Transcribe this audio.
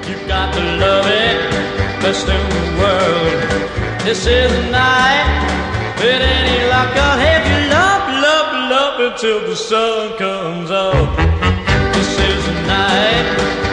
You've got to love it, best in the world. This is a night with any luck. I'll have you love, love, love until the sun comes up. This is a night